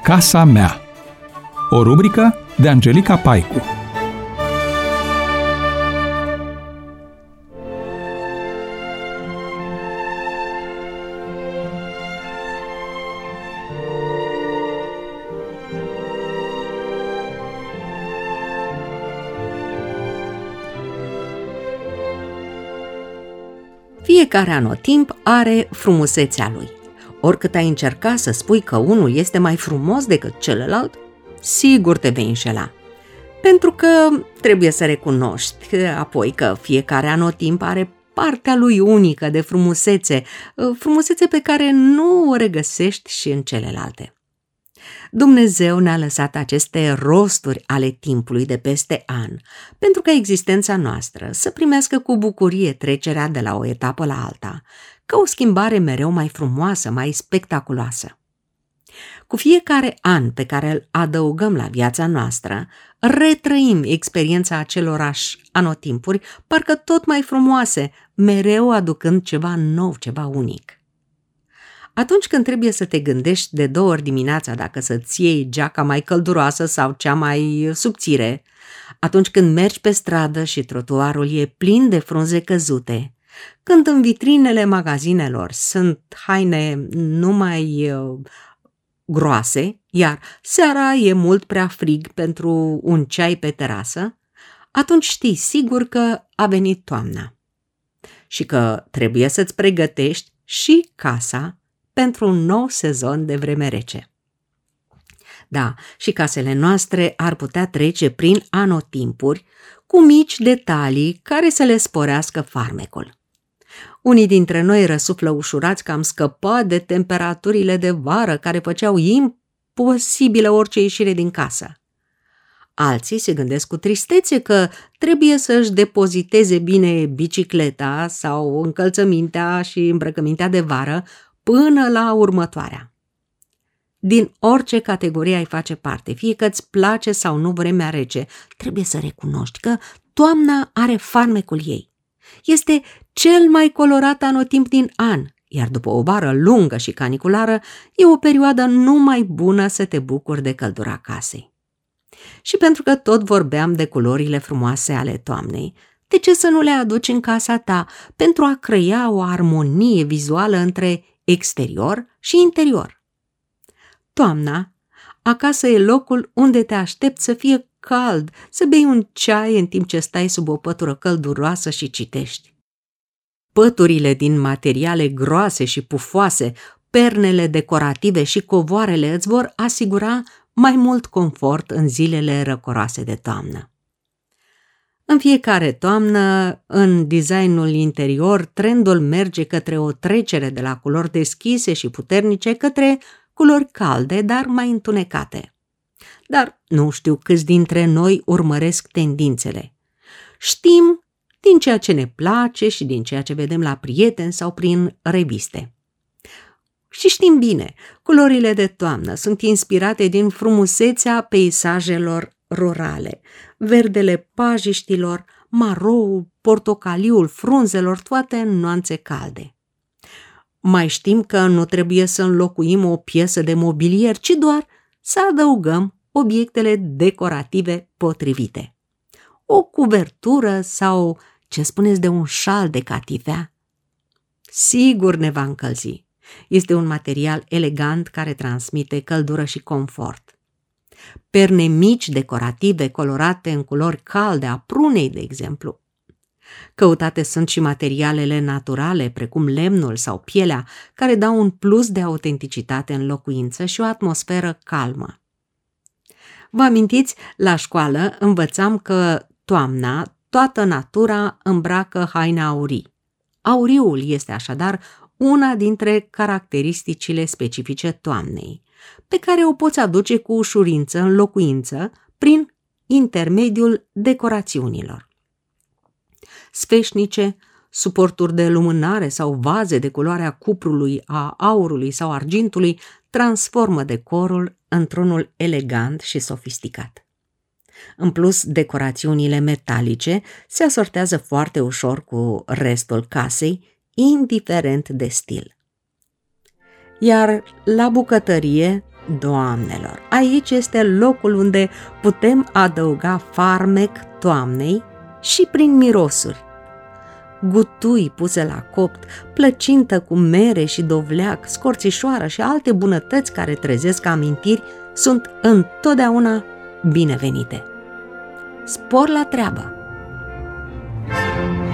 Casa mea. O rubrică de Angelica Paicu. Fiecare anotimp are frumusețea lui. Oricât ai încerca să spui că unul este mai frumos decât celălalt, sigur te vei înșela. Pentru că trebuie să recunoști apoi că fiecare anotimp are partea lui unică de frumusețe, frumusețe pe care nu o regăsești și în celelalte. Dumnezeu ne-a lăsat aceste rosturi ale timpului de peste an, pentru ca existența noastră să primească cu bucurie trecerea de la o etapă la alta, ca o schimbare mereu mai frumoasă, mai spectaculoasă. Cu fiecare an pe care îl adăugăm la viața noastră, retrăim experiența acelorași anotimpuri, parcă tot mai frumoase, mereu aducând ceva nou, ceva unic. Atunci când trebuie să te gândești de 2 ori dimineața dacă să-ți iei geaca mai călduroasă sau cea mai subțire, atunci când mergi pe stradă și trotuarul e plin de frunze căzute, când în vitrinele magazinelor sunt haine numai groase, iar seara e mult prea frig pentru un ceai pe terasă, atunci știi sigur că a venit toamna și că trebuie să-ți pregătești și casa pentru un nou sezon de vreme rece. Da, și casele noastre ar putea trece prin anotimpuri cu mici detalii care să le sporească farmecul. Unii dintre noi răsuflă ușurați că am scăpat de temperaturile de vară care făceau imposibilă orice ieșire din casă. Alții se gândesc cu tristețe că trebuie să-și depoziteze bine bicicleta sau încălțămintea și îmbrăcămintea de vară până la următoarea. Din orice categorie ai face parte, fie că îți place sau nu vremea rece, trebuie să recunoști că toamna are farmecul ei. Este cel mai colorat anotimp din an, iar după o vară lungă și caniculară, e o perioadă numai bună să te bucuri de căldura casei. Și pentru că tot vorbeam de culorile frumoase ale toamnei, de ce să nu le aduci în casa ta pentru a crea o armonie vizuală între exterior și interior? Toamna, acasă e locul unde te aștepți să fie cald, să bei un ceai în timp ce stai sub o pătură călduroasă și citești. Păturile din materiale groase și pufoase, pernele decorative și covoarele îți vor asigura mai mult confort în zilele răcoroase de toamnă. În fiecare toamnă, în designul interior, trendul merge către o trecere de la culori deschise și puternice către culori calde, dar mai întunecate. Dar nu știu câți dintre noi urmăresc tendințele. Știm din ceea ce ne place și din ceea ce vedem la prieteni sau prin reviste. Și știm bine, culorile de toamnă sunt inspirate din frumusețea peisajelor rurale, verdele pajiștilor, maroul, portocaliul frunzelor, toate în nuanțe calde. Mai știm că nu trebuie să înlocuim o piesă de mobilier, ci doar să adăugăm obiectele decorative potrivite. O cuvertură sau, ce spuneți de un șal de catifea? Sigur ne va încălzi. Este un material elegant care transmite căldură și confort. Perne mici decorative colorate în culori calde, a prunei, de exemplu. Căutate sunt și materialele naturale, precum lemnul sau pielea, care dau un plus de autenticitate în locuință și o atmosferă calmă. Vă amintiți, la școală învățam că toamna, toată natura îmbracă haine aurii. Auriul este așadar una dintre caracteristicile specifice toamnei, pe care o poți aduce cu ușurință în locuință prin intermediul decorațiunilor. Sfeșnice, suporturi de lumânare sau vaze de culoarea cuprului, a aurului sau argintului transformă decorul într-unul elegant și sofisticat. În plus, decorațiunile metalice se asortează foarte ușor cu restul casei, indiferent de stil. Iar la bucătărie, Doamnelor, aici este locul unde putem adăuga farmec toamnei și prin mirosuri. Gutui puse la copt, plăcintă cu mere și dovleac, scorțișoară și alte bunătăți care trezesc amintiri sunt întotdeauna binevenite. Spor la treabă!